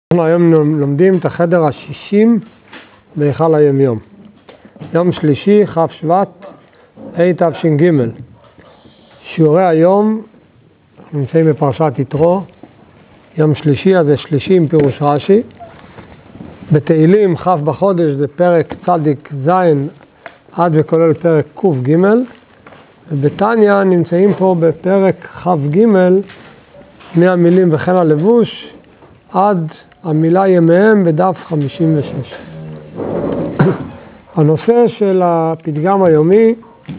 אנחנו היום לומדים את החדר ה-60 בהיכל היומיום. יום שלישי, כ' שבט, תש"ג. שיעורי היום, אנחנו נמצאים בפרשת יתרו. יום שלישי, אז זה שלישי עם פירוש רש"י. בתהילים, כ' בחודש, זה פרק צדיק זין, עד וכולל פרק ק"ג. ובתניא נמצאים פה בפרק כ"ג, מהמילים וכן הלבוש, עד המילה ימיהם בדף 56. הנושא של הפתגם היומי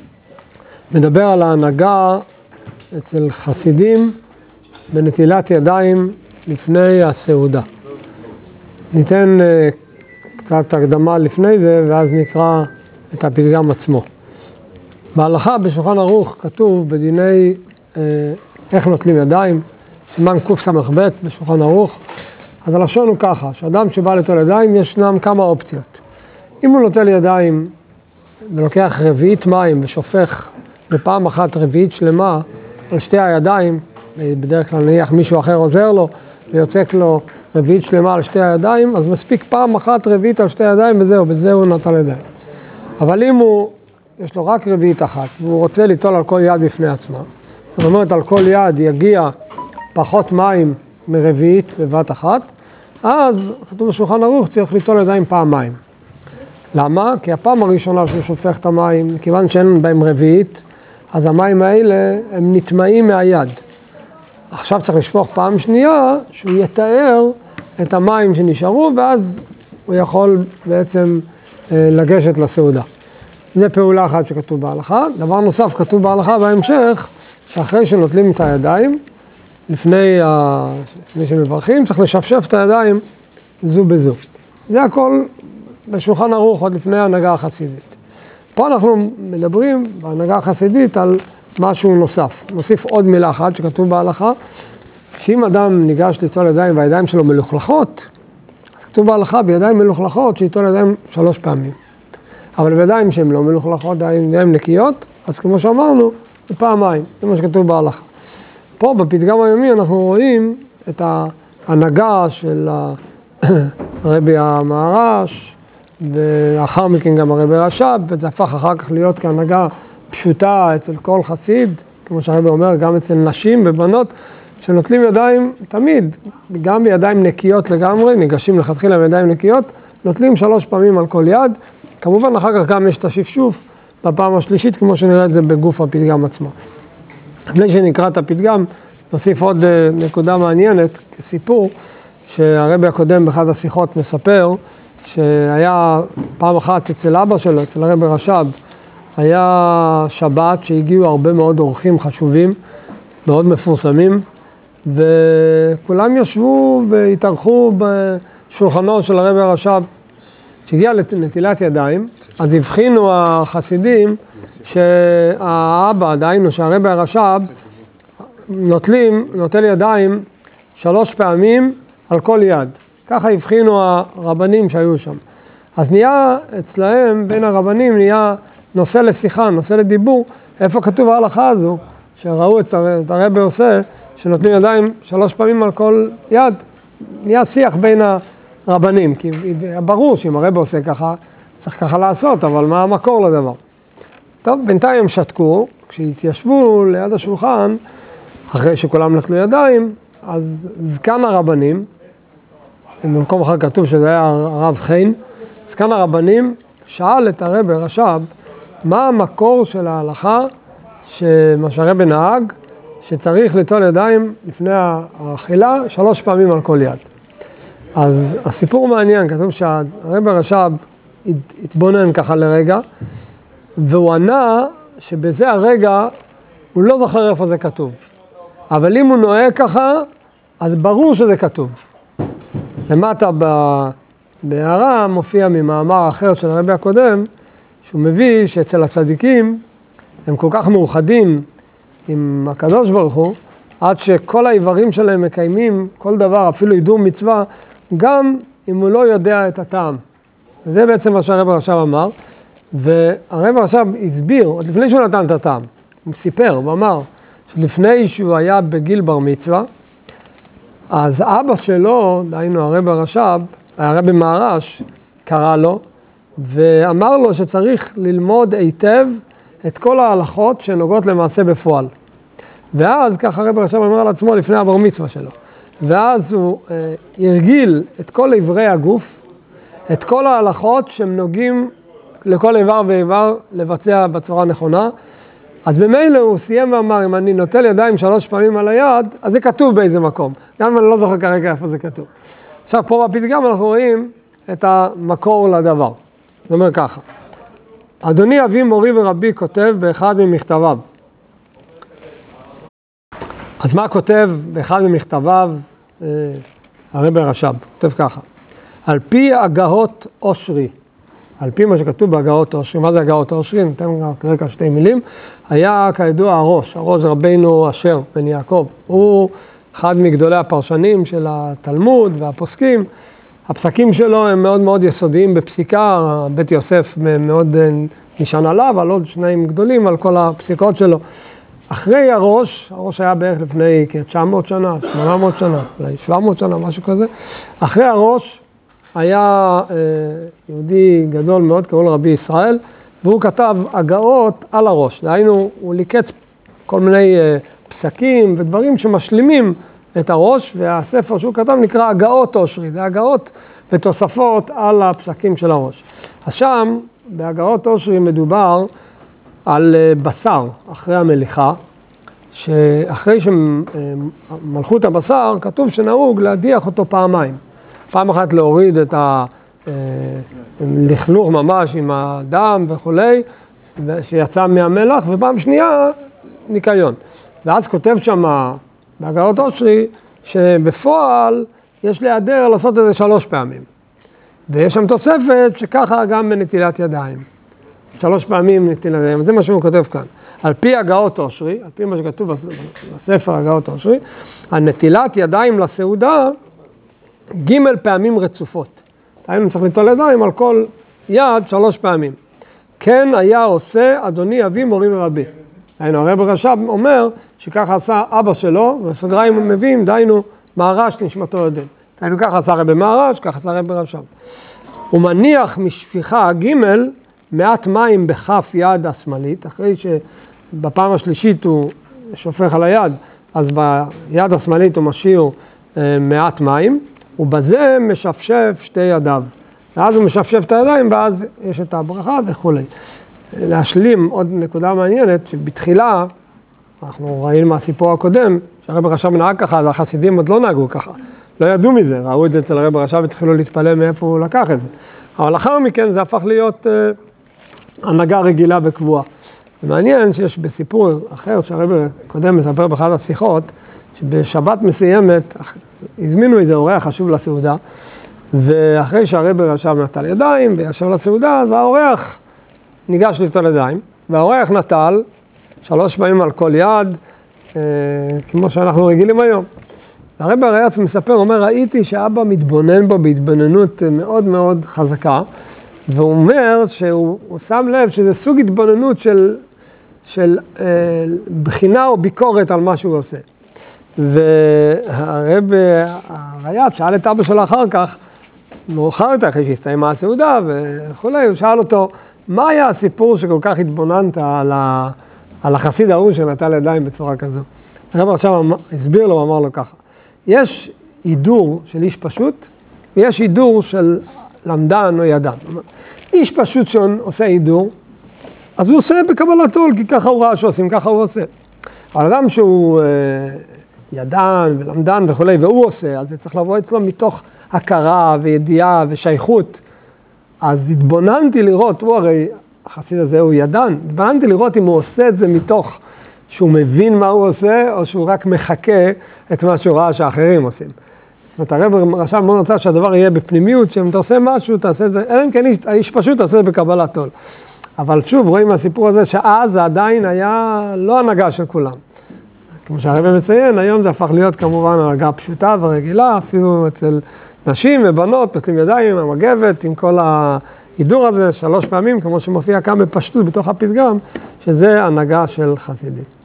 מדבר על ההנהגה אצל חסידים בנטילת ידיים לפני הסעודה. ניתן קצת הקדמה לפני זה ואז נקרא את הפתגם עצמו. בהלכה בשולחן ערוך כתוב בדיני איך נוטלים ידיים, סימן קס"ב בשולחן ערוך. אז הלשון הוא ככה, שאדם שבא ליטול ידיים ישנם כמה אופציות. אם הוא נוטל ידיים ולוקח רביעית מים ושופך בפעם אחת רביעית שלמה על שתי הידיים, בדרך כלל נניח מישהו אחר עוזר לו ויוצק לו רביעית שלמה על שתי הידיים, אז מספיק פעם אחת רביעית על שתי הידיים בזה הוא נטל ידיים. אבל אם יש לו רק רביעית אחת והוא רוצה ליטול על כל יד בפני עצמה, זאת אומרת על כל יד יגיע פחות מים מרביעית בבת אחת, אז כתוב בשולחן ערוך צריך ליטול ידיים פעמיים. למה? כי הפעם הראשונה שהוא שופך את המים, כיוון שאין בהם רביעית, אז המים האלה הם נטמעים מהיד. עכשיו צריך לשפוך פעם שנייה שהוא יתאר את המים שנשארו, ואז הוא יכול בעצם לגשת לסעודה. זה פעולה אחת שכתוב בהלכה. דבר נוסף כתוב בהלכה בהמשך, שאחרי שנוטלים את הידיים, לפני שמברכים, צריך לשפשף את הידיים זו בזו. זה הכל בשולחן ערוך עוד לפני ההנהגה החסידית. פה אנחנו מדברים בהנהגה החסידית על משהו נוסף. נוסיף עוד מילה אחת שכתוב בהלכה, שאם אדם ניגש ליטול ידיים והידיים שלו מלוכלכות, אז כתוב בהלכה בידיים מלוכלכות שיטול ידיים 3 פעמים. אבל בידיים שהן לא מלוכלכות, ידיים נקיות, אז כמו שאמרנו, זה פעמיים. זה מה שכתוב בהלכה. פה בפתגם היומי אנחנו רואים את ההנהגה של הרבי המהר"ש, ולאחר מכן גם הרבי רש"ב, וזה הפך אחר כך להיות כהנהגה פשוטה אצל כל חסיד, כמו שהרבי אומר, גם אצל נשים ובנות, שנוטלים ידיים תמיד, גם בידיים נקיות לגמרי, ניגשים לכתחילה בידיים נקיות, נוטלים 3 פעמים על כל יד, כמובן אחר כך גם יש את השפשוף בפעם השלישית, כמו שנראה את זה בגוף הפתגם עצמו. לפני שנקרא את הפתגם, נוסיף עוד נקודה מעניינת, כסיפור, שהרבי הקודם באחד השיחות מספר, שהיה פעם אחת אצל אבא שלו, אצל הרבי רש"ב, היה שבת שהגיעו הרבה מאוד אורחים חשובים, מאוד מפורסמים, וכולם ישבו והתארחו בשולחנו של הרבי רש"ב. כשהגיע לנטילת ידיים, אז הבחינו החסידים שהאבא, דהיינו שהרבי הרש"ב, נוטל ידיים 3 פעמים על כל יד. ככה הבחינו הרבנים שהיו שם. אז נהיה אצלהם, בין הרבנים, נהיה נושא לשיחה, נושא לדיבור. איפה כתוב ההלכה הזו, שראו את הרבי עושה, שנוטלים ידיים 3 פעמים על כל יד. נהיה שיח בין הרבנים, כי ברור שאם הרבי עושה ככה, צריך ככה לעשות, אבל מה המקור לדבר? טוב, בינתיים הם שתקו, כשהתיישבו ליד השולחן, אחרי שכולם נטלו ידיים, אז זקן הרבנים, במקום אחר כתוב שזה היה הרב חין, זקן הרבנים שאל את הרבי רש"ב, מה המקור של ההלכה, שמה שהרבי נהג, שצריך ליטול ידיים לפני האכילה 3 פעמים על כל יד. אז הסיפור מעניין, כתוב שהרבי רש"ב התבונן ככה לרגע, והוא ענה שבזה הרגע הוא לא זוכר איפה זה כתוב. אבל אם הוא נוהג ככה, אז ברור שזה כתוב. למטה בהערה מופיע ממאמר אחר של הרבי הקודם, שהוא מביא שאצל הצדיקים הם כל כך מאוחדים עם הקדוש ברוך הוא, עד שכל האיברים שלהם מקיימים כל דבר, אפילו הידור מצווה, גם אם הוא לא יודע את הטעם. זה בעצם מה שהרבי רש"ב אמר, והרבי רש"ב הסביר, עוד לפני שהוא נתן את הטעם, הוא סיפר, הוא אמר, שלפני שהוא היה בגיל בר מצווה, אז אבא שלו, דהיינו הרבי הרש"ב, הרבי מהר"ש, קרא לו, ואמר לו שצריך ללמוד היטב את כל ההלכות שנוגעות למעשה בפועל. ואז ככה הרבי הרש"ב אמר על עצמו לפני הבר מצווה שלו. ואז הוא הרגיל את כל איברי הגוף, את כל ההלכות שהם נוגעים לכל איבר ואיבר לבצע בצורה נכונה. אז במילא הוא סיים ואמר, אם אני נוטל ידיים 3 פעמים על היד, אז זה כתוב באיזה מקום. גם אם אני לא זוכר כרגע איפה זה כתוב. עכשיו פה בפתגם אנחנו רואים את המקור לדבר. זאת אומרת ככה, אדוני אבי מורי ורבי כותב באחד ממכתביו. אז מה כותב באחד ממכתביו הרבי הרש"ב? כותב ככה, על פי הגאות אושרי, על פי מה שכתוב בהגאות אושרי, מה זה הגאות אושרי? ניתן כרגע 2 מילים. היה כידוע הראש רבינו אשר בן יעקב, הוא אחד מגדולי הפרשנים של התלמוד והפוסקים. הפסקים שלו הם מאוד מאוד יסודיים בפסיקה, בית יוסף מאוד נשען עליו, על עוד 2 גדולים על כל הפסיקות שלו. אחרי הראש היה בערך לפני כ-900 שנה, 800 שנה, אולי 700 שנה, משהו כזה. אחרי הראש היה יהודי גדול מאוד, קראו לו רבי ישראל, והוא כתב הגאות על הראש. דהיינו, הוא ליקט כל מיני פסקים ודברים שמשלימים את הראש, והספר שהוא כתב נקרא הגאות אושרי, זה הגאות ותוספות על הפסקים של הראש. אז שם, בהגאות אושרי מדובר על בשר אחרי המליחה, שאחרי שמלכו את הבשר, כתוב שנהוג להדיח אותו פעמיים. פעם אחת להוריד את הלכלוך ממש עם הדם וכולי, שיצא מהמלח, ופעם שנייה ניקיון. ואז כותב שם בהגאות אושרי, שבפועל יש להיעדר לעשות את זה 3 פעמים. ויש שם תוספת שככה גם בנטילת ידיים. 3 פעמים נטילת ידיים, זה מה שהוא כותב כאן. על פי הגאות אושרי, על פי מה שכתוב בספר הגאות אושרי, הנטילת ידיים לסעודה, ג' פעמים רצופות. היינו צריך לטול ידיים על כל יד 3 פעמים. כן היה עושה אדוני אבי מורי ורבי. היינו הרבי הרש"ב אומר שככה עשה אבא שלו, בסוגריים מביאים, דהיינו מהר"ש נשמתו יודן. היינו ככה עשה הרבי מהר"ש, ככה עשה הרבי הרש"ב. הוא מניח משפיכה ג' מעט מים בכף יד השמאלית, אחרי שבפעם השלישית הוא שופך על היד, אז ביד השמאלית הוא משאיר מעט מים, ובזה משפשף 2 ידיו. ואז הוא משפשף את הידיים, ואז יש את הברכה וכו'. להשלים עוד נקודה מעניינת, שבתחילה, אנחנו ראינו מהסיפור הקודם, שהרבי הרש"ב נהג ככה, אז החסידים עוד לא נהגו ככה. לא ידעו מזה, ראו את זה אצל הרבי הרש"ב, התחילו להתפלא מאיפה הוא לקח את זה. אבל לאחר מכן זה הפך להיות הנהגה רגילה וקבועה. ומעניין שיש בסיפור אחר שהרבי קודם מספר באחת השיחות, שבשבת מסוימת הזמינו איזה אורח חשוב לסעודה, ואחרי שהרבי הרש"ב נטל ידיים וישב לסעודה, אז האורח ניגש לטול ידיים, והאורח נטל 3 פעמים על כל יד, כמו שאנחנו רגילים היום. הרבי הריי"צ מספר, אומר, ראיתי שאבא מתבונן בו בהתבוננות מאוד מאוד חזקה, והוא אומר שהוא שם לב שזה סוג התבוננות של בחינה או ביקורת על מה שהוא עושה. והרבי הריי"צ שאל את אבא שלו אחר כך, מאוחר יותר, אחרי שהסתיימה הסעודה וכולי, הוא שאל אותו, מה היה הסיפור שכל כך התבוננת על החסיד ההוא שנטל ידיים בצורה כזו? הרבי עכשיו הסביר לו, אמר לו ככה, יש הידור של איש פשוט, ויש הידור של למדן או ידן. איש פשוט שעושה הידור, אז הוא עושה בקבלת עול, כי ככה הוא ראה שעושים, ככה הוא עושה. אבל אדם שהוא ידן ולמדן וכולי, והוא עושה, אז זה צריך לבוא אצלו מתוך הכרה וידיעה ושייכות. אז התבוננתי לראות, הוא הרי, החסיד הזה הוא ידן, התבוננתי לראות אם הוא עושה את זה מתוך שהוא מבין מה הוא עושה, או שהוא רק מחכה את מה שהוא ראה שאחרים עושים. זאת אומרת, הרבי הרש"ב מאוד רצה שהדבר יהיה בפנימיות, שאם אתה עושה משהו, תעשה את זה, אלא אם כן האיש פשוט תעשה את זה בקבלת עול. אבל שוב, רואים מהסיפור הזה שאז זה עדיין היה לא הנהגה של כולם. כמו שהרבי מציין, היום זה הפך להיות כמובן הנהגה פשוטה ורגילה, אפילו אצל נשים ובנות, נוטלים ידיים, עם המגבת, עם כל ההידור הזה 3 פעמים, כמו שמופיע כאן בפשטות בתוך הפתגם, שזה הנהגה של חסידים.